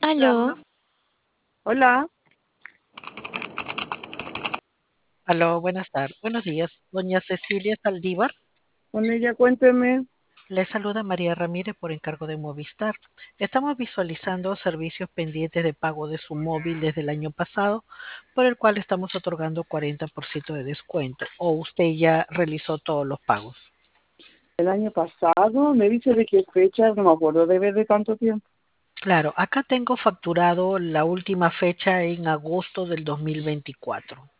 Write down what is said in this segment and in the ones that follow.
Aló, Hola, aló, buenos días, doña Cecilia Saldívar. con ella cuénteme. Le saluda María Ramírez por encargo de Movistar. Estamos visualizando servicios pendientes de pago de su móvil desde el año pasado, por el cual estamos otorgando 40% de descuento. ¿O usted ya realizó todos los pagos? El año pasado me dice de qué fecha, no me acuerdo de ver de tanto tiempo. Claro, acá tengo facturado la última fecha en agosto del 2024.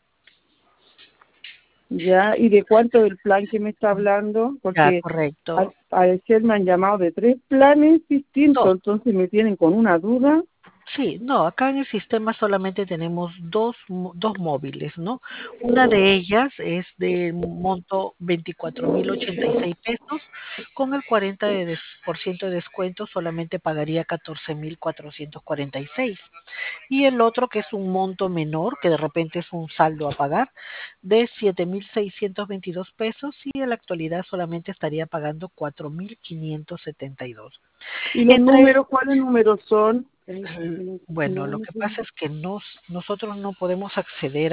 Ya, ¿y de cuánto el plan que me está hablando? Ya, Porque al correcto. parecer me han llamado de 3 planes No, distintos, entonces me tienen con una duda. sí, no, acá en el sistema solamente tenemos dos móviles, ¿no? Una de ellas es de monto 24.086 pesos, con el 40% de descuento solamente pagaría 14.446. Y el otro que es un monto menor, que de repente es un saldo a pagar, de 7.622 pesos y en la actualidad solamente estaría pagando 4.572. ¿Y los Entre números, cuáles números son? Bueno, No, lo no que sé. pasa es que nosotros no podemos acceder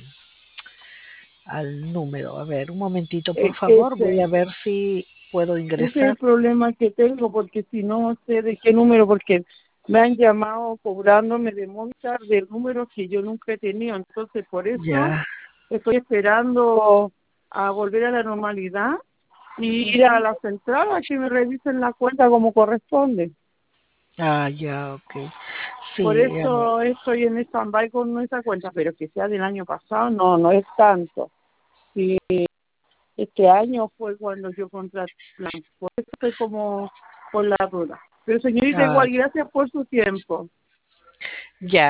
al número. A ver, un momentito, por favor. Voy a Ese, ver si puedo ese es el ingresar. problema que tengo, porque si no sé de qué número, porque me han llamado cobrándome de Movistar de números que yo nunca he tenido, entonces por eso Ya. estoy esperando a volver a la normalidad y ir a Ujú. la central a que me revisen la cuenta como corresponde. Ah, ya, ok. Por Sí, eso estoy en stand-by con esa cuenta, pero que sea del año pasado, no, no es tanto. Y este año fue cuando yo contraté el plan, por eso estoy como por la duda. Pero señorita, ah, igual, gracias por su tiempo. ya.